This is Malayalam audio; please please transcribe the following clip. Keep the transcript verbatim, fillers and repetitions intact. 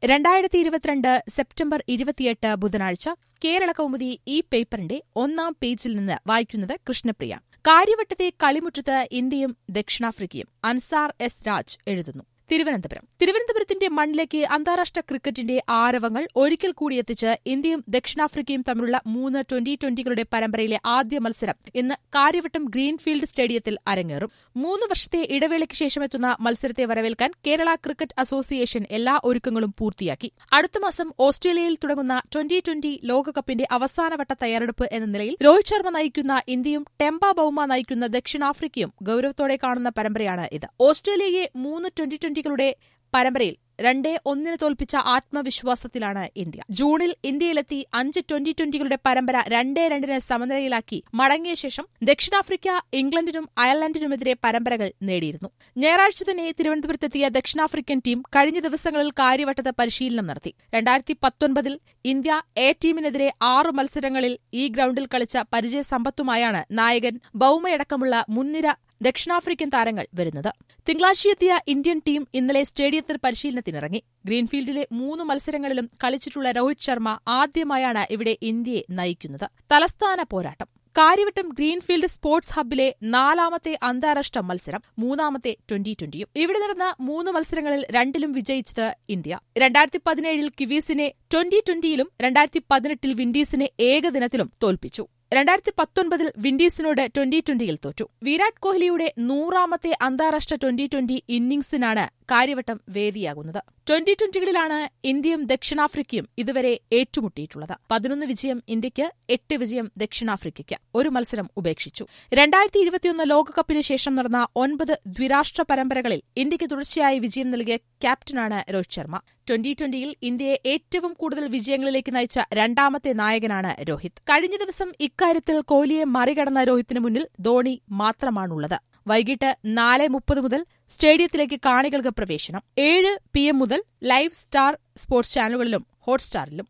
രണ്ടായിരത്തി ഇരുപത്തിരണ്ട് സെപ്റ്റംബർ ഇരുപത്തിയെട്ട് ബുധനാഴ്ച കേരള കൗമുദി ഈ പേപ്പറിന്റെ ഒന്നാം പേജിൽ നിന്ന് വായിക്കുന്നത് കൃഷ്ണപ്രിയ. കാര്യവട്ടത്തെ കളിമുറ്റത്ത് ഇന്ത്യയും ദക്ഷിണാഫ്രിക്കയും. അൻസാർ എസ് രാജ് എഴുതുന്നു. തിരുവനന്തപുരം തിരുവനന്തപുരത്തിന്റെ മണ്ണിലേക്ക് അന്താരാഷ്ട്ര ക്രിക്കറ്റിന്റെ ആരവങ്ങൾ ഒരിക്കൽ കൂടി എത്തിച്ച് ഇന്ത്യയും ദക്ഷിണാഫ്രിക്കയും തമ്മിലുള്ള മൂന്ന് ട്വന്റി ട്വന്റികളുടെ പരമ്പരയിലെ ആദ്യ മത്സരം ഇന്ന് കാര്യവട്ടം ഗ്രീൻഫീൽഡ് സ്റ്റേഡിയത്തിൽ അരങ്ങേറും. മൂന്ന് വർഷത്തെ ഇടവേളയ്ക്ക് ശേഷമെത്തുന്ന മത്സരത്തെ വരവേൽക്കാൻ കേരള ക്രിക്കറ്റ് അസോസിയേഷൻ എല്ലാ ഒരുക്കങ്ങളും പൂർത്തിയാക്കി. അടുത്ത മാസം ഓസ്ട്രേലിയയിൽ തുടങ്ങുന്ന ട്വന്റി ട്വന്റി ലോകകപ്പിന്റെ അവസാനവട്ട തയ്യാറെടുപ്പ് എന്ന നിലയിൽ രോഹിത് ശർമ്മ നയിക്കുന്ന ഇന്ത്യയും ടെമ്പ ബൌമ നയിക്കുന്ന ദക്ഷിണാഫ്രിക്കയും ഗൌരവത്തോടെ കാണുന്ന പരമ്പരയാണ് ഇത്. ഓസ്ട്രേലിയയെ മൂന്ന് ട്വന്റി ട്വന്റികളുടെ പരമ്പരയിൽ രണ്ടേ ഒന്നിന് തോൽപ്പിച്ച ആത്മവിശ്വാസത്തിലാണ് ഇന്ത്യ. ജൂണിൽ ഇന്ത്യയിലെത്തി അഞ്ച് ട്വന്റി ട്വന്റികളുടെ പരമ്പര രണ്ടേ രണ്ടിന് സമനിലയിലാക്കി മടങ്ങിയ ശേഷം ദക്ഷിണാഫ്രിക്ക ഇംഗ്ലണ്ടിനും അയർലൻഡിനുമെതിരെ പരമ്പരകൾ നേടിയിരുന്നു. ഞായറാഴ്ച തന്നെ തിരുവനന്തപുരത്തെത്തിയ ദക്ഷിണാഫ്രിക്കൻ ടീം കഴിഞ്ഞ ദിവസങ്ങളിൽ കാര്യവട്ടത്ത് പരിശീലനം നടത്തി. രണ്ടായിരത്തി പത്തൊൻപതിൽ ഇന്ത്യ എ ടീമിനെതിരെ ആറ് മത്സരങ്ങളിൽ ഈ ഗ്രൌണ്ടിൽ കളിച്ച പരിചയസമ്പത്തുമായാണ് നായകൻ ബൌമയടക്കമുള്ള മുൻനിര ദക്ഷിണാഫ്രിക്കൻ താരങ്ങൾ വരുന്നത്. തിങ്കളാഴ്ചയെത്തിയ ഇന്ത്യൻ ടീം ഇന്നലെ സ്റ്റേഡിയത്തിൽ പരിശീലനത്തിനിറങ്ങി. ഗ്രീൻഫീൽഡിലെ മൂന്ന് മത്സരങ്ങളിലും കളിച്ചിട്ടുള്ള രോഹിത് ശർമ്മ ആദ്യമായാണ് ഇവിടെ ഇന്ത്യയെ നയിക്കുന്നത്. തലസ്ഥാന പോരാട്ടം. കാര്യവട്ടം ഗ്രീൻഫീൽഡ് സ്പോർട്സ് ഹബ്ബിലെ നാലാമത്തെ അന്താരാഷ്ട്ര മത്സരം, മൂന്നാമത്തെ ട്വന്റി ട്വന്റിയും. ഇവിടെ നടന്ന മൂന്ന് മത്സരങ്ങളിൽ രണ്ടിലും വിജയിച്ചത് ഇന്ത്യ. രണ്ടായിരത്തി പതിനേഴിൽ കിവീസിനെ ട്വന്റി ട്വന്റിയിലും രണ്ടായിരത്തി പതിനെട്ടിൽ വിൻഡീസിനെ ഏകദിനത്തിലും തോൽപ്പിച്ചു. രണ്ടായിരത്തി പത്തൊൻപതിൽ വിൻഡീസിനോട് ട്വന്റി ട്വന്റിയിൽ തോറ്റു. വിരാട് കോഹ്ലിയുടെ നൂറാമത്തെ അന്താരാഷ്ട്ര ട്വന്റി ട്വന്റി ഇന്നിംഗ്സിനാണ് കാര്യവട്ടം വേദിയാകുന്നത്. ട്വന്റി ട്വന്റികളിലാണ് ഇന്ത്യയും ദക്ഷിണാഫ്രിക്കയും ഇതുവരെ ഏറ്റുമുട്ടിയിട്ടുള്ളത്. പതിനൊന്ന് വിജയം ഇന്ത്യയ്ക്ക്, എട്ട് വിജയം ദക്ഷിണാഫ്രിക്കയ്ക്ക്. ഒരു മത്സരം ഉപേക്ഷിച്ചു. രണ്ടായിരത്തി ഇരുപത്തിയൊന്ന് ലോകകപ്പിന് ശേഷം നടന്ന ഒൻപത് ദ്വിരാഷ്ട്ര പരമ്പരകളിൽ ഇന്ത്യയ്ക്ക് തുടർച്ചയായി വിജയം നൽകിയ ക്യാപ്റ്റനാണ് രോഹിത് ശർമ്മ. ട്വന്റി ട്വന്റിയിൽ ഇന്ത്യയെ ഏറ്റവും കൂടുതൽ വിജയങ്ങളിലേക്ക് നയിച്ച രണ്ടാമത്തെ നായകനാണ് രോഹിത്. കഴിഞ്ഞ ദിവസം ഇക്കാര്യത്തിൽ കോഹ്ലിയെ മറികടന്ന രോഹിത്തിന് മുന്നിൽ ധോണി മാത്രമാണുള്ളത്. വൈകിട്ട് നാല് മുപ്പത് മുതൽ സ്റ്റേഡിയത്തിലേക്ക് കാണികൾക്ക് പ്രവേശനം. ഏഴ് പി എം മുതൽ ലൈവ് സ്റ്റാർ സ്പോർട്സ് ചാനലുകളിലും ഹോട്ട്സ്റ്റാറിലും.